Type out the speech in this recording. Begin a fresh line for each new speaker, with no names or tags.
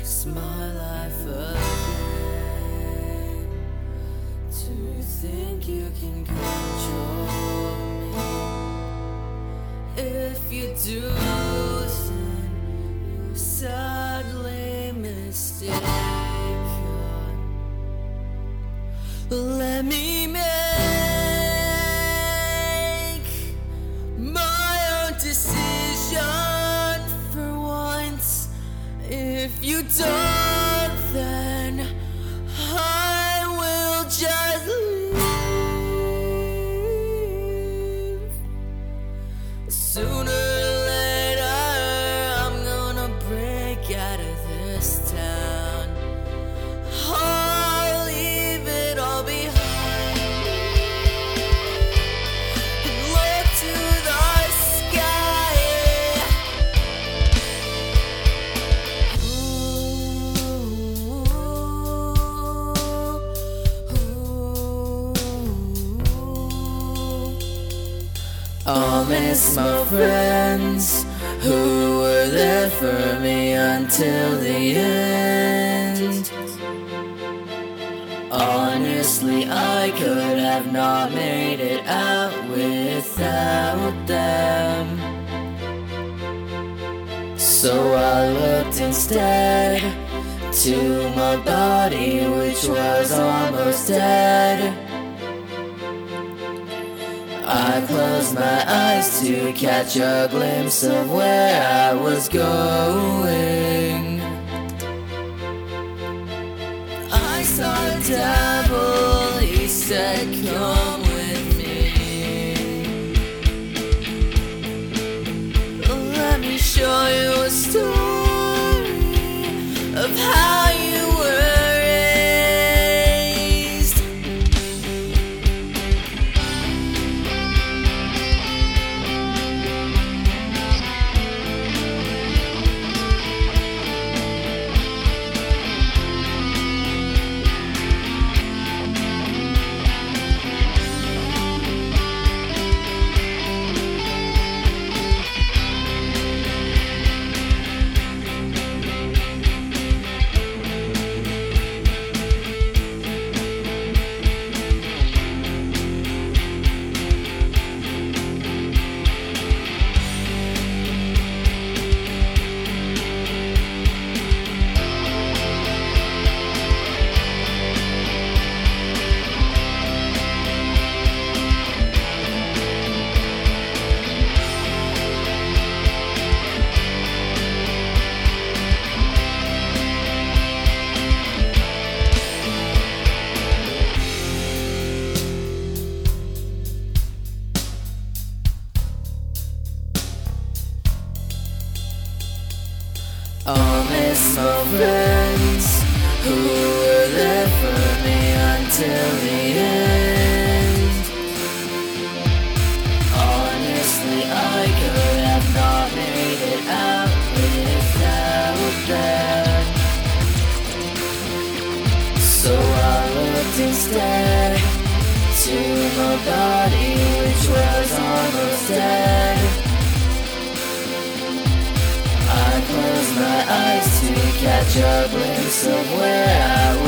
It's my life again. Do you think you can control me? If you do, then you're sadly mistaken. Let me make my own decision for once. If you don't, then I will just leave. Sooner or later, I'm gonna break out of this town. I'll leave it all behind and look to the sky. I'll miss my friends who were there for me until the end. Honestly, I could have not made it out without them. So I looked instead to my body, which was almost dead. I closed my eyes to catch a glimpse of where I was going. I saw the devil, he said, come with me. Let me show you a story of how you were raised. I'll miss my friends who were there for me until the end. Honestly, I could have not made it out without them. So I looked instead to my body, which was almost dead. I closed my eyes to catch a glimpse of where I